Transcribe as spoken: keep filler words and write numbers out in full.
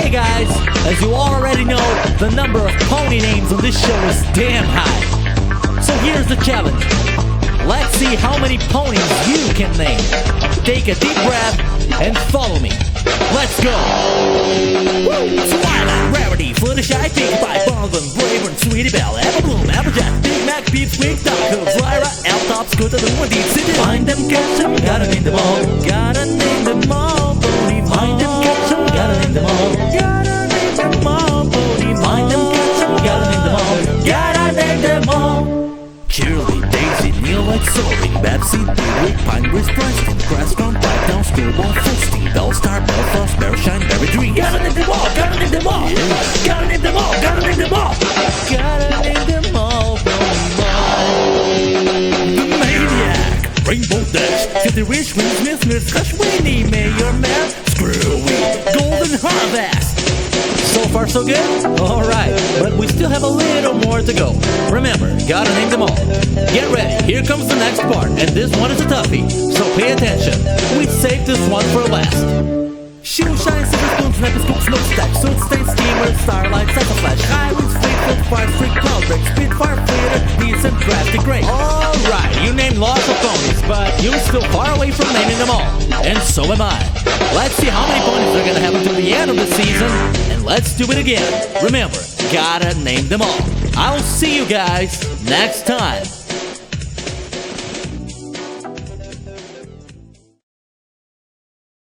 Okay guys, as you already know, the number of pony names on this show is damn high. So here's the challenge. Let's see how many ponies you can name. Take a deep breath and follow me. Let's go! Woo! Twilight, Rarity, Fluttershy, Pinkie Pie, Bonbon, Braver, Sweetie Belle, Applebloom, Applejack, Big Mac, Peeps, Squeak, Duck, Lyra, Elf-Top, Scooter, the one deep city. Find them, catch them, gotta name them all. Gotta name them all, pony. Find them, catch them, gotta name them all. Gotta name them all, pony. Find them, catch them, gotta name them all. Gotta name them all. Shirley, Daisy, Neil, like Soaring, Babsy, Dewey, Pine, Grace, Preston, Crestbound, Pipedown, Screwball, Frosty, Bellstar, Belfast, Bearshine, Berry Dream. Gotta name them all, gotta name them all, yeah. Gotta name them all, gotta name them all. Gotta name them all, The Maniac, Rainbow Dash, City Rich, Wing Smith, Smith, Hush, Winnie, Mayor Man, Screwy, Golden Harvest. So far so good? Alright, but we still have a little more to go. Remember, gotta name them all. Get ready, here comes the next part, and this one is a toughie, so pay attention. We saved this one for last. Shoe shine, silver spoons, snappy scoops, smokestack, suit stain, steamer, starlight, cycle flash, highways, fleetfoot, fire street, cloud break, spitfire, fleeter, decent, crafty, great. Alright, you named lots of ponies, but you're still far away from naming them all. And so am I. Let's see how many ponies are gonna have until the end of the season, and let's do it again. Remember, gotta name them all. I'll see you guys next time.